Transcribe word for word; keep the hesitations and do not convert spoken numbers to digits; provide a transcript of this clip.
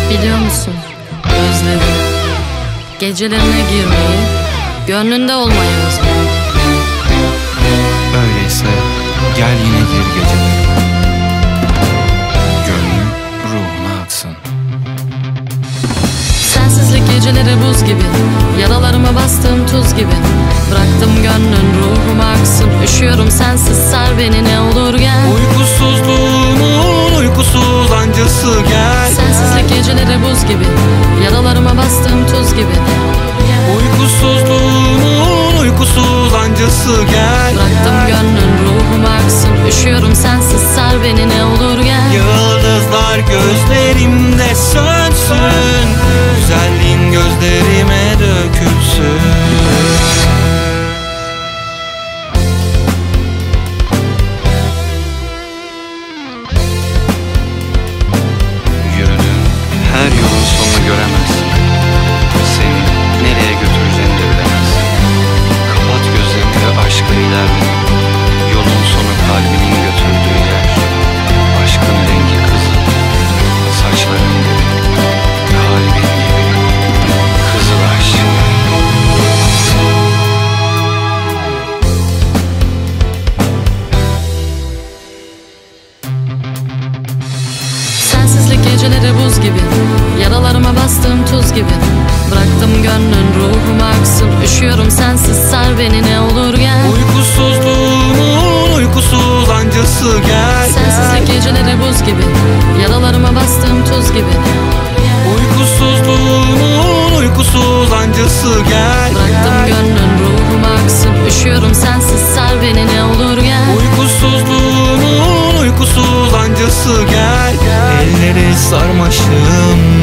Biliyor musun, özledim gecelerine girmeyi, gönlünde olmayı özledim. Öyleyse gel yine gir gecelerime, gönlüm ruhuna aksın. Sensizlik geceleri buz gibi, yaralarıma bastığım tuz gibi. Bıraktım gönlün ruhuma aksın, üşüyorum sensiz, sar beni ne olur gel. Uykusuzluğumun uykusuz ancısı gel. Sensizlik geceleri buz gibi, yaralarıma bastığım tuz gibi. Uykusuzluğumun uykusuz ancısı gel. Bıraktım gönlün ruhuma aksın, üşüyorum sensiz, sar beni ne olur gel. Yıldızlar gözlerimde sönsün, güzelliğin gözlerime dökülsün. Yürüdüğün her yolun sonunu göremezsin. Seni nereye götüreceğini de bilemezsin. Kapat gözlerini ve aşkla ilerle. Yolun sonu kalbinin götürdüğü yer. Aşkın rengi kızıl, saçların gibi, kalbin gibi, kızıl aşk. Sensizlik geceleri buz gibi, yaralarıma bastığım tuz gibi. Bıraktım gönlün ruhuma aksın, üşüyorum sensiz, sar beni ne olur gel. Uykusuzluğumun uykusuz ancısı gel. Sensizlik geceleri buz gibi, yaralarıma bastığım tuz gibi. Uykusuzluğumun uykusuz ancısı gel. Bıraktım gönlün ruhuma aksın, üşüyorum sensiz, sar beni ne olur gel. Uykusuzluğumun uykusuz ancısı gel. Elleri sarmaşığım